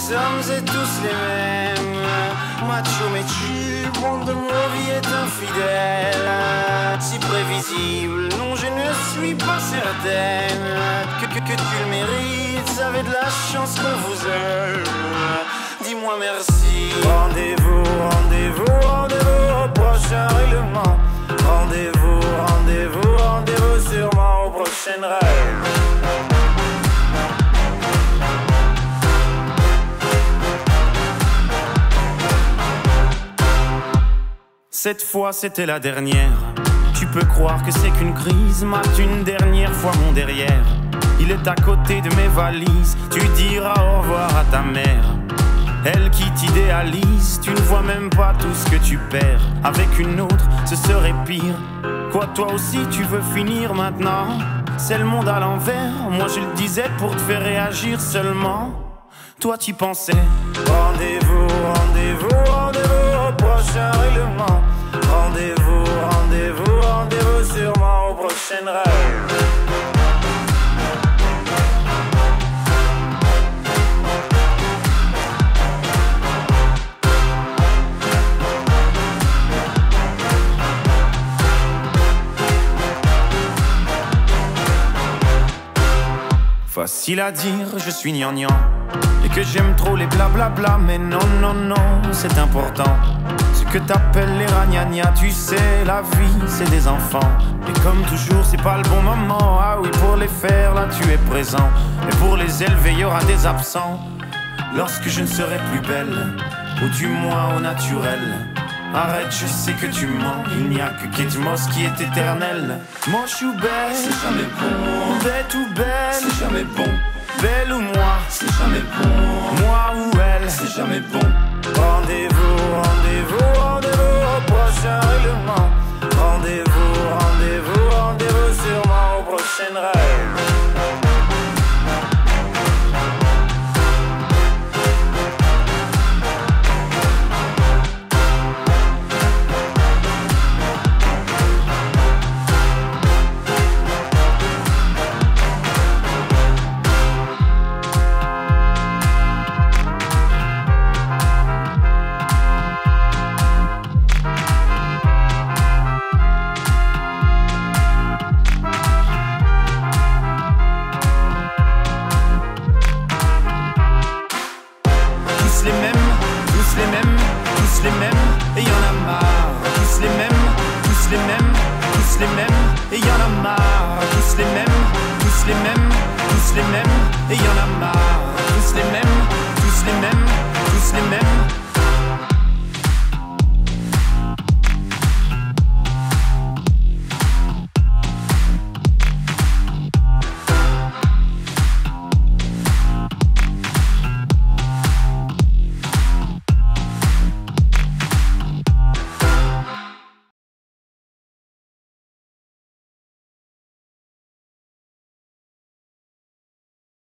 hommes et tous les mêmes. Macho mais tu, bande de mauvais est infidèle. Si prévisible, non je ne suis pas certaine que tu le mérites. Avez de la chance qu'on vous aime. Dis-moi merci. Rendez-vous, rendez-vous, rendez-vous au prochain règlement. Rendez-vous, rendez-vous, rendez-vous sûrement au prochain rêve. Cette fois c'était la dernière. Tu peux croire que c'est qu'une crise. Mate une dernière fois mon derrière. Il est à côté de mes valises. Tu diras au revoir à ta mère. Elle qui t'idéalise. Tu ne vois même pas tout ce que tu perds. Avec une autre ce serait pire. Quoi toi aussi tu veux finir maintenant? C'est le monde à l'envers. Moi je le disais pour te faire réagir seulement. Toi t'y pensais. Rendez-vous, rendez-vous, rendez-vous au prochain règlement. Rendez-vous, rendez-vous, rendez-vous sûrement au prochain rêve. Facile à dire, je suis gnangnan et que j'aime trop les blablabla. Mais non, non, non, c'est important. Ce que t'appelles les ragnagnas, tu sais, la vie, c'est des enfants. Et comme toujours, c'est pas le bon moment. Ah oui, pour les faire, là, tu es présent. Et pour les élever, y aura des absents. Lorsque je ne serai plus belle, ou du moins au naturel. Arrête, je sais que tu mens. Il n'y a que Kate Moss qui est éternelle. Moche ou belle, c'est jamais bon. Bête ou belle, c'est jamais bon. Belle ou moi, c'est jamais bon. Moi ou elle, c'est jamais bon. Rendez-vous, rendez-vous, rendez-vous au prochain règlement. Rendez-vous, rendez-vous, rendez-vous sûrement au prochain rêve. Et y'en a marre, tous les mêmes, tous les mêmes, tous les mêmes, et y'en a marre, tous les mêmes, tous les mêmes, tous les mêmes, et y'en a marre.